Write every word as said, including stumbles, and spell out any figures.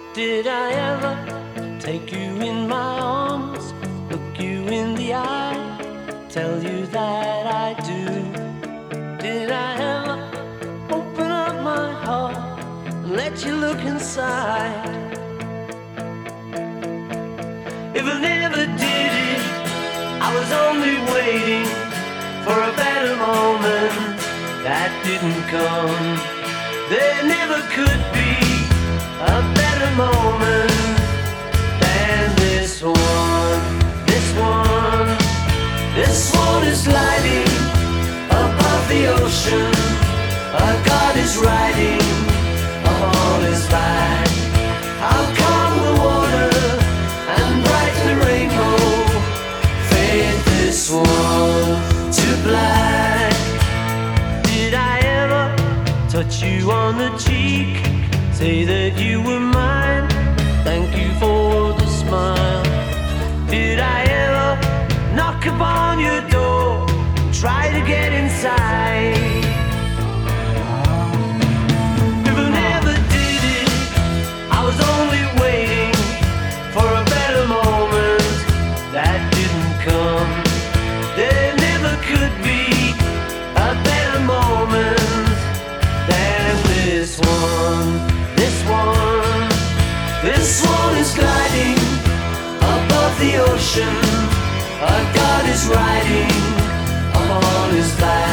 Did I ever take you in my arms, look you in the eye, tell you that I do? Did I ever open up my heart and let you look inside? If I never did it, I was only waiting for a better moment that didn't come. There never could be a better moment than this one. This one, this one is gliding above the ocean. A god is riding on his back. How calm the water and brighten the rainbow, fade this one to black. Did I ever touch you on the cheek, say that you were mine, thank you for the smile? Did I ever knock upon your door, try to get inside? If I never did it, I was only waiting for a better moment that didn't come. There never could be a better moment than this one. This one, this one is gliding above the ocean. A god is riding on his back.